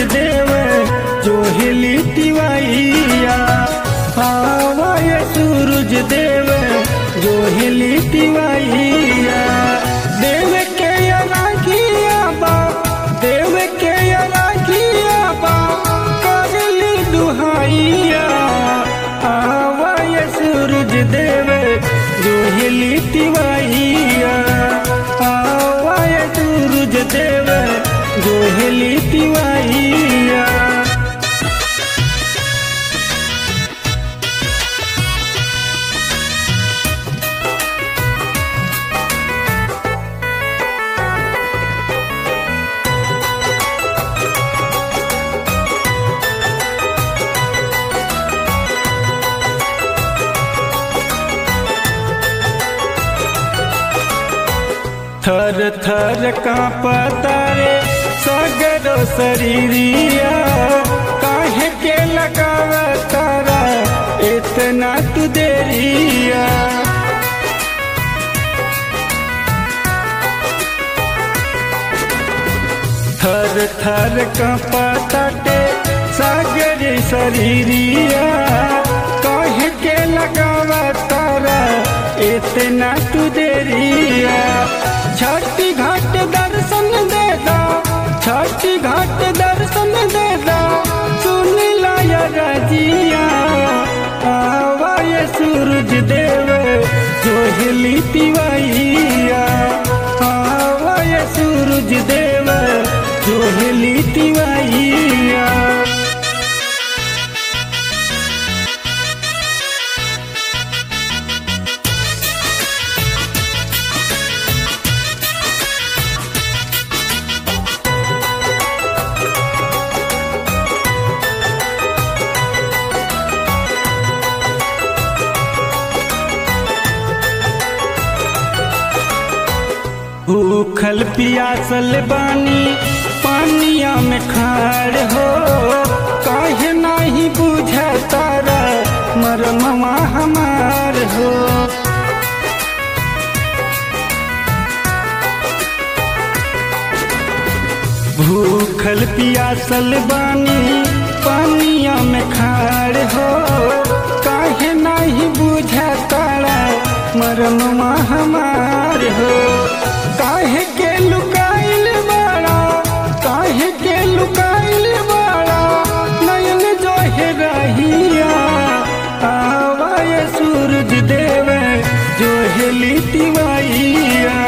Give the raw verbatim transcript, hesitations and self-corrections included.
देव जो हिली तिवैया। आवाय सूरज देव जो हिली तिवैया। देव के अरागिया बा देव के अरागिया बा करली दुहाइया। आवाय सूरज देव जो हिली तिवैया। आवाय सूरज देव जो हिली तिवैया। थर थर कांपता रे सगरो शरीरिया। काहे के लगावा तारा इतना तू देरिया। थर थर कांपता टे सगरे शरीरिया। काहे के लगावा तारा इतना तू देरिया। छठी घाट दर्शन दे दा छठी घाट दर्शन दे दा सुन लाया रजिया। आवाय सूरज देव जो हिली तिवैया। आवाय सूरज देव जो हिली तिवैया। भूखल पियासल बानी पानिया में खाड़ हो। काहे नहीं बुझ तारा मरमवा हमार हो। भूखल पियासल बानी पानिया में खाड़ हो। काहे नहीं बुझ तारा मरमवा हमार हो। काहे के लुकाइल बाड़ा काहे के लुकाइल बाड़ा नयन जो है रहिया। आवाय सूरज देव जो हिली तिवैया।